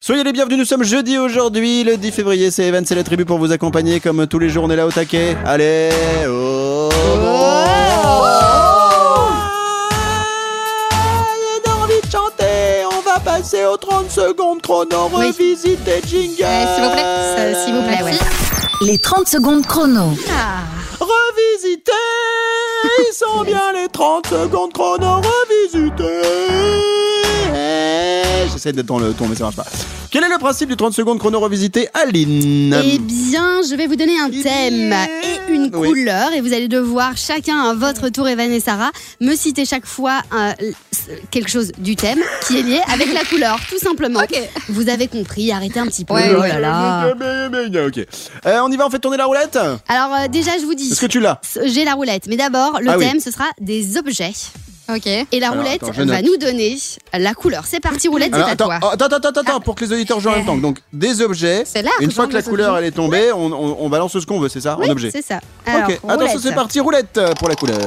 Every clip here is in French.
Soyez les bienvenus, nous sommes jeudi aujourd'hui, le 10 février, c'est Evan, c'est la tribu pour vous accompagner comme tous les jours, on est là au taquet. Allez, j'ai envie de chanter, on va passer aux 30 secondes chrono, revisiter jingle. S'il vous plaît, ouais. Les 30 secondes chrono. Revisiter, ils sont bien les 30 secondes chrono, revisiter. J'essaie d'être dans le ton, mais ça marche pas. Quel est le principe du 30 secondes chrono revisité, Aline? Eh bien, je vais vous donner un thème et une couleur et vous allez devoir chacun à votre tour, Evan et Sarah, me citer chaque fois quelque chose du thème qui est lié avec la couleur, tout simplement. Ok. Vous avez compris, arrêtez un petit peu. Ouais, oh là là. Ok. On y va, on fait tourner la roulette? Alors déjà, je vous dis, Est-ce que tu l'as? j'ai la roulette, mais d'abord, le thème, ce sera des objets. Ok. Et la roulette va nous donner la couleur. C'est parti, roulette, c'est à toi. Attends, pour que les auditeurs jouent en même temps. Donc, des objets. C'est là. Une fois que la couleur elle est tombée, on balance ce qu'on veut, c'est ça? Oui, En objet. c'est ça. Alors, Ok, attention, c'est parti, roulette pour la couleur.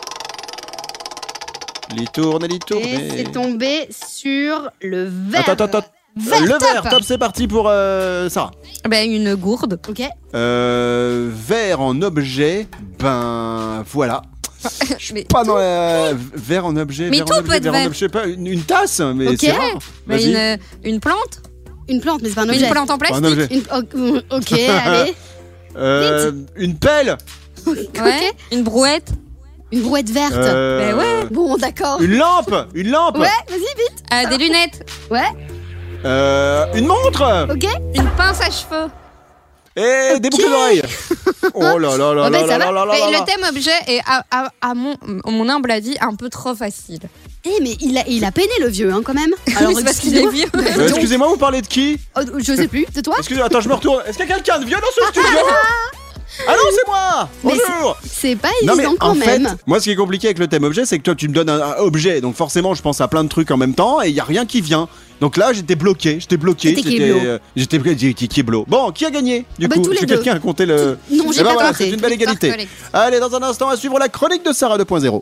Les tourne. Et c'est tombé sur le vert. Attends. Le vert, top, c'est parti pour Sarah. Ben, une gourde. Ok. Vert en objet, ben voilà. Mais Pas dans vert en objet. Mais vert tout en objet, peut être vert en vert. objet, je sais pas, une tasse, mais Ok. c'est rare. ben, Vas-y. une plante. Une plante, mais c'est pas un objet. Une plante en Un plastique. objet. Ok, allez. Une pelle. Ouais. Une brouette. Une brouette verte. Ben ouais. Bon, d'accord. Une lampe. Ouais, vas-y, vite. Des lunettes. Ouais, Une montre. ok. Une pince à cheveux. Et des boucles d'oreilles. Oh là là là Ouais, là ça là va. là là Mais là. le thème objet est, à mon humble avis, un peu trop facile. Eh, mais il a peiné le vieux, hein, quand même. Alors, c'est parce qu'il est excusez-moi. vieux. Excusez-moi, vous parlez de qui? Oh, je sais plus, c'est toi? Excusez-moi, attends, je me retourne. Est-ce qu'il y a quelqu'un de vieux dans ce studio? Ah non, c'est moi. Mais Bonjour. C'est pas Non mais évident quand en fait, même. moi ce qui est compliqué avec le thème objet, c'est que toi tu me donnes un objet, donc forcément je pense à plein de trucs en même temps et il y a rien qui vient. Donc là j'étais bloqué. C'était kéblo. J'étais kéblo. Bon, qui a gagné du Bah, coup? tous les Est-ce que deux. quelqu'un a compté le? Non, j'ai Eh ben pas voilà, compté. c'est une belle égalité. Victoire collective. Allez, dans un instant à suivre la chronique de Sarah 2.0.